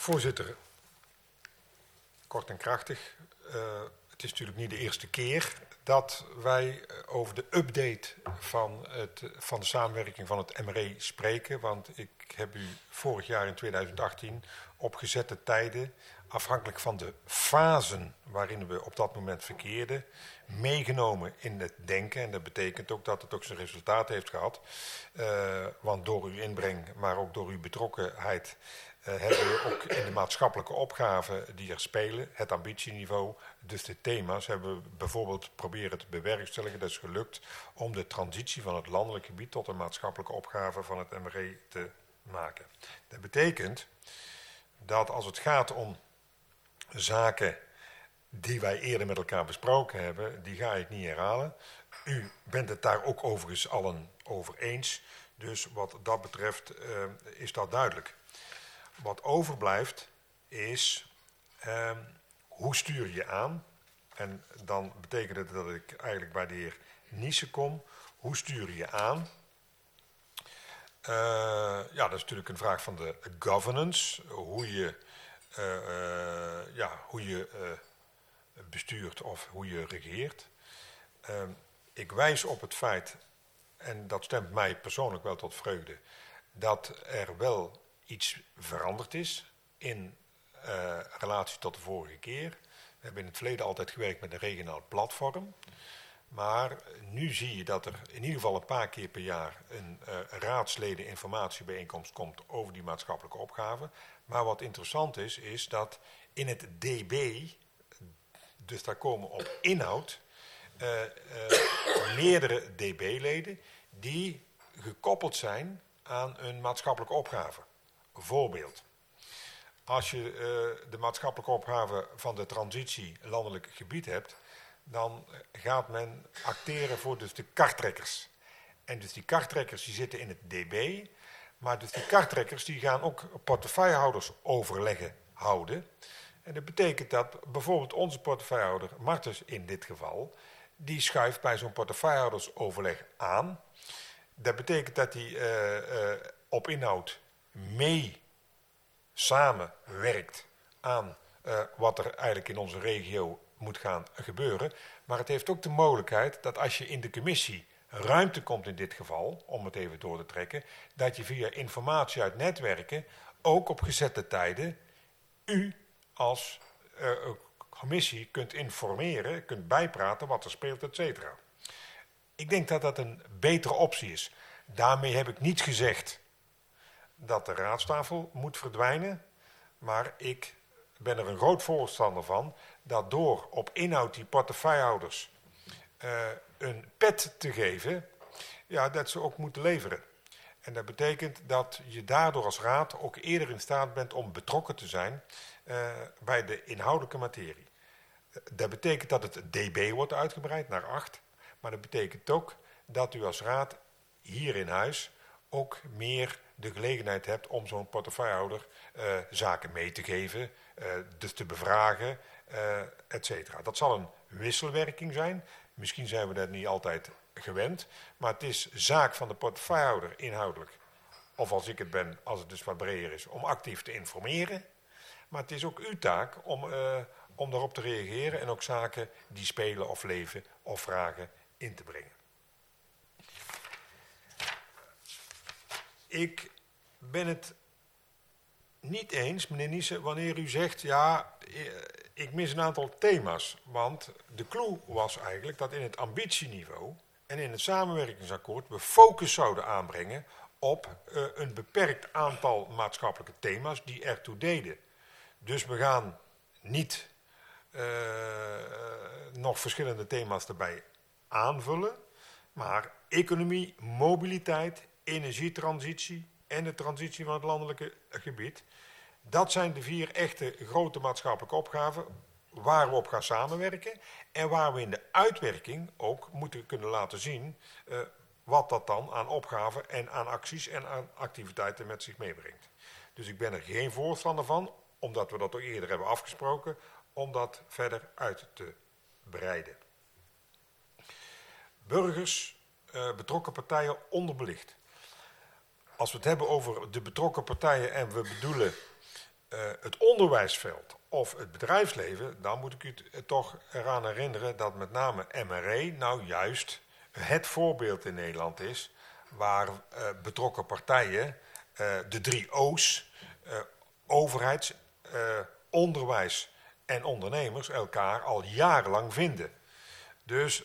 Voorzitter, kort en krachtig. Het is natuurlijk niet de eerste keer dat wij over de update van de samenwerking van het MRE spreken. Want ik heb u vorig jaar in 2018 op gezette tijden, afhankelijk van de fasen waarin we op dat moment verkeerden, meegenomen in het denken. En dat betekent ook dat het ook zijn resultaat heeft gehad. Want door uw inbreng, maar ook door uw betrokkenheid, hebben we ook in de maatschappelijke opgaven die er spelen, het ambitieniveau, dus de thema's, hebben we bijvoorbeeld proberen te bewerkstelligen. Dat is gelukt om de transitie van het landelijk gebied tot een maatschappelijke opgave van het MRE te maken. Dat betekent dat als het gaat om zaken die wij eerder met elkaar besproken hebben, die ga ik niet herhalen. U bent het daar ook overigens allen over eens, dus wat dat betreft is dat duidelijk. Wat overblijft is, hoe stuur je aan? En dan betekent het dat ik eigenlijk bij de heer Niesen kom. Hoe stuur je aan? Ja, dat is natuurlijk een vraag van de governance. Hoe je bestuurt of hoe je regeert. Ik wijs op het feit, en dat stemt mij persoonlijk wel tot vreugde, dat er wel iets veranderd is in relatie tot de vorige keer. We hebben in het verleden altijd gewerkt met een regionaal platform. Maar nu zie je dat er in ieder geval een paar keer per jaar een raadsleden informatiebijeenkomst komt over die maatschappelijke opgave. Maar wat interessant is, is dat in het DB, dus daar komen op inhoud, meerdere DB-leden die gekoppeld zijn aan een maatschappelijke opgave. Voorbeeld. Als je de maatschappelijke opgave van de transitie landelijk gebied hebt, dan gaat men acteren voor dus de karttrekkers. En dus die karttrekkers die zitten in het DB, maar dus die karttrekkers die gaan ook portefeuillehouders overleggen houden. En dat betekent dat bijvoorbeeld onze portefeuillehouder, Martens in dit geval, die schuift bij zo'n portefeuillehoudersoverleg aan. Dat betekent dat hij op inhoud mee samenwerkt aan wat er eigenlijk in onze regio moet gaan gebeuren. Maar het heeft ook de mogelijkheid dat als je in de commissie ruimte komt in dit geval, om het even door te trekken, dat je via informatie uit netwerken ook op gezette tijden u als commissie kunt informeren, kunt bijpraten wat er speelt, et cetera. Ik denk dat dat een betere optie is. Daarmee heb ik niet gezegd dat de raadstafel moet verdwijnen, maar ik ben er een groot voorstander van dat door op inhoud die portefeuillehouders een pet te geven, ja, dat ze ook moeten leveren. En dat betekent dat je daardoor als raad ook eerder in staat bent om betrokken te zijn bij de inhoudelijke materie. Dat betekent dat het DB wordt uitgebreid naar 8, maar dat betekent ook dat u als raad hier in huis ook meer de gelegenheid hebt om zo'n portefeuillehouder zaken mee te geven, dus te bevragen, et cetera. Dat zal een wisselwerking zijn. Misschien zijn we dat niet altijd gewend, maar het is zaak van de portefeuillehouder inhoudelijk, of als ik het ben, als het dus wat breder is, om actief te informeren. Maar het is ook uw taak om daarop te reageren en ook zaken die spelen of leven of vragen in te brengen. Ik ben het niet eens, meneer Niesen, wanneer u zegt, ja, ik mis een aantal thema's. Want de clue was eigenlijk dat in het ambitieniveau en in het samenwerkingsakkoord we focus zouden aanbrengen op een beperkt aantal maatschappelijke thema's die ertoe deden. Dus we gaan niet nog verschillende thema's erbij aanvullen, maar economie, mobiliteit, energietransitie en de transitie van het landelijke gebied. Dat zijn de 4 echte grote maatschappelijke opgaven waar we op gaan samenwerken en waar we in de uitwerking ook moeten kunnen laten zien wat dat dan aan opgaven en aan acties en aan activiteiten met zich meebrengt. Dus ik ben er geen voorstander van, omdat we dat ook eerder hebben afgesproken, om dat verder uit te breiden. Burgers, betrokken partijen onderbelicht. Als we het hebben over de betrokken partijen en we bedoelen het onderwijsveld of het bedrijfsleven, dan moet ik u toch eraan herinneren dat met name MRE nou juist het voorbeeld in Nederland is waar betrokken partijen, de 3 O's, overheid, onderwijs en ondernemers elkaar al jarenlang vinden. Dus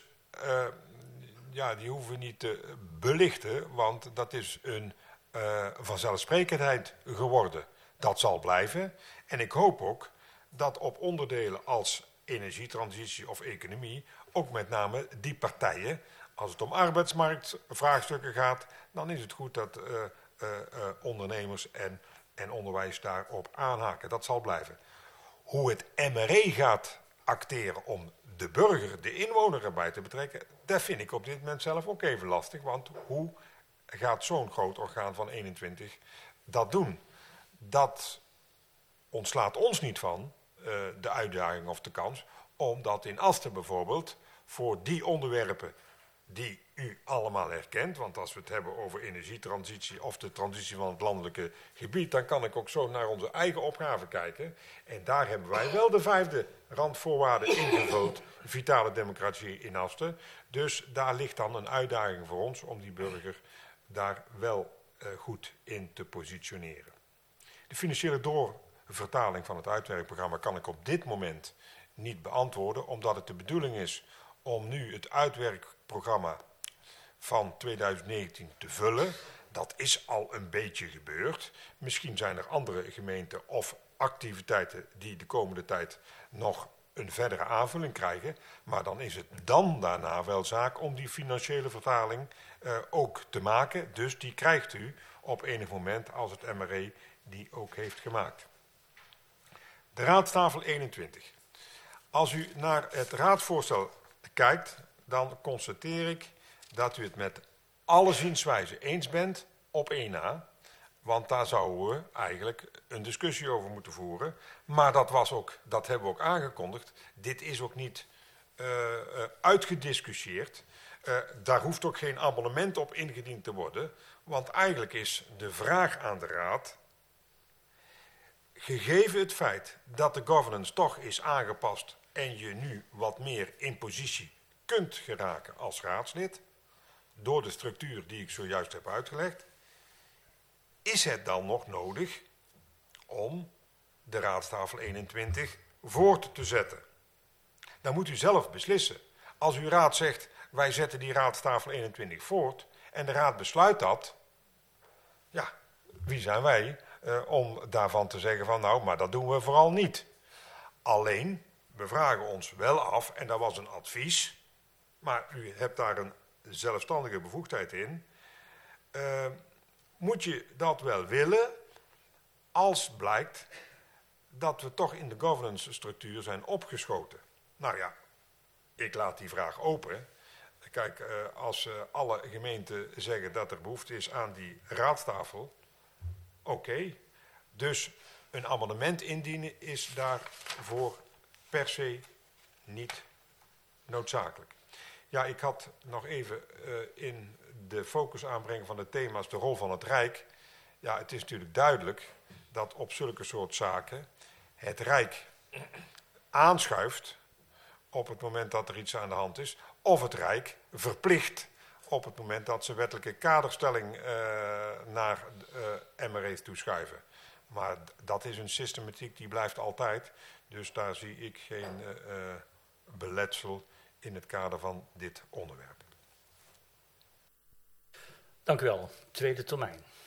die hoeven we niet te belichten, want dat is een vanzelfsprekendheid geworden. Dat zal blijven. En ik hoop ook dat op onderdelen als energietransitie of economie, ook met name die partijen, als het om arbeidsmarktvraagstukken gaat, dan is het goed dat ondernemers en onderwijs daarop aanhaken. Dat zal blijven. Hoe het MRE gaat acteren om de burger, de inwoner erbij te betrekken, dat vind ik op dit moment zelf ook even lastig. Want hoe gaat zo'n groot orgaan van 21 dat doen? Dat ontslaat ons niet van de uitdaging of de kans, omdat in Asten bijvoorbeeld voor die onderwerpen die u allemaal herkent, want als we het hebben over energietransitie of de transitie van het landelijke gebied, dan kan ik ook zo naar onze eigen opgave kijken. En daar hebben wij wel de 5e randvoorwaarde ingevuld, vitale democratie in Asten. Dus daar ligt dan een uitdaging voor ons om die burger daar wel goed in te positioneren. De financiële doorvertaling van het uitwerkprogramma kan ik op dit moment niet beantwoorden, omdat het de bedoeling is om nu het uitwerkprogramma van 2019 te vullen. Dat is al een beetje gebeurd. Misschien zijn er andere gemeenten of activiteiten die de komende tijd nog een verdere aanvulling krijgen. Maar dan is het dan daarna wel zaak om die financiële vertaling ook te maken. Dus die krijgt u op enig moment als het MRE die ook heeft gemaakt. De raadstafel 21. Als u naar het raadsvoorstel kijkt, dan constateer ik dat u het met alle zienswijzen eens bent op 1 na. Want daar zouden we eigenlijk een discussie over moeten voeren. Maar dat hebben we ook aangekondigd. Dit is ook niet uitgediscussieerd. Daar hoeft ook geen abonnement op ingediend te worden. Want eigenlijk is de vraag aan de Raad, gegeven het feit dat de governance toch is aangepast en je nu wat meer in positie kunt geraken als raadslid, door de structuur die ik zojuist heb uitgelegd, is het dan nog nodig om de raadstafel 21 voort te zetten? Dan moet u zelf beslissen. Als uw raad zegt, wij zetten die raadstafel 21 voort en de raad besluit dat, ja, wie zijn wij om daarvan te zeggen van nou, maar dat doen we vooral niet. Alleen, we vragen ons wel af, en dat was een advies, maar u hebt daar een zelfstandige bevoegdheid in, moet je dat wel willen als blijkt dat we toch in de governance structuur zijn opgeschoten? Nou ja, ik laat die vraag open. Kijk, als alle gemeenten zeggen dat er behoefte is aan die raadstafel, oké. Dus een amendement indienen is daarvoor per se niet noodzakelijk. Ja, ik had nog even in de focus aanbrengen van de thema's de rol van het Rijk. Ja, het is natuurlijk duidelijk dat op zulke soort zaken het Rijk aanschuift op het moment dat er iets aan de hand is, of het Rijk verplicht op het moment dat ze wettelijke kaderstelling naar MRE toeschuiven. Maar dat is een systematiek die blijft altijd, dus daar zie ik geen beletsel in het kader van dit onderwerp. Dank u wel. Tweede termijn.